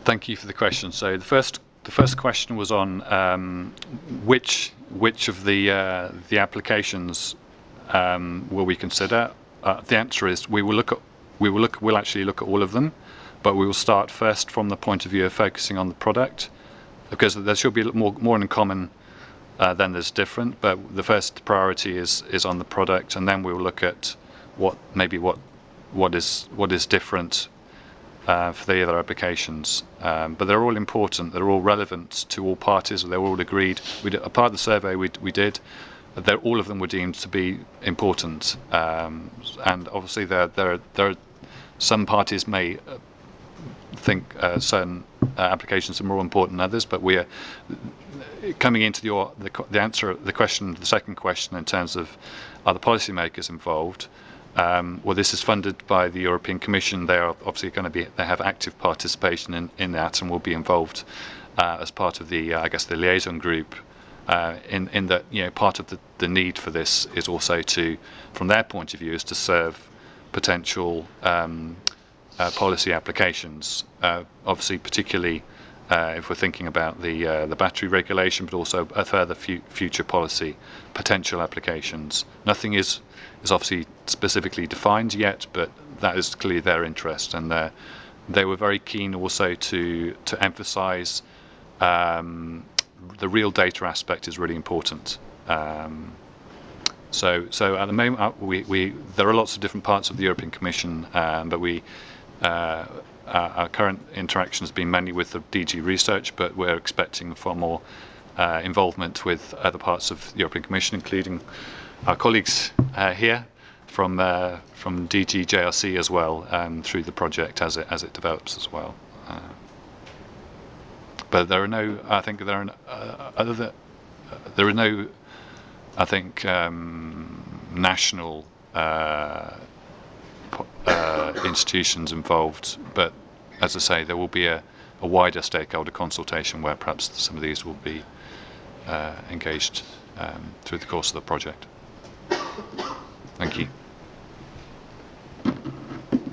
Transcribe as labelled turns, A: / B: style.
A: Thank you for the question. So the first question was on which of the applications will we consider. The answer is we'll actually look at all of them, but we will start first from the point of view of focusing on the product, because there should be more in common than there's different. But the first priority is on the product, and then we will look at what is different for the other applications. But they're all important. They're all relevant to all parties. They're all agreed. A part of the survey we did, all of them were deemed to be important, and obviously there are some parties may think certain applications are more important than others. But we are coming into the answer, the second question in terms of are the policymakers involved. Well, this is funded by the European Commission. They are obviously they have active participation in that, and will be involved as part of the the liaison group. In that, part of the need for this is also from their point of view, is to serve potential policy applications. Obviously, particularly if we're thinking about the battery regulation, but also further future policy potential applications. Nothing is obviously specifically defined yet, but that is clearly their interest, and they were very keen also to emphasise the real data aspect is really important. So at the moment, there are lots of different parts of the European Commission, but our current interaction has been mainly with the DG Research, but we're expecting far more involvement with other parts of the European Commission, including our colleagues here from DG JRC as well, through the project as it develops as well. But there are no, I think there are no, I think, national institutions involved. But as I say, there will be a wider stakeholder consultation where perhaps some of these will be engaged through the course of the project. Thank you.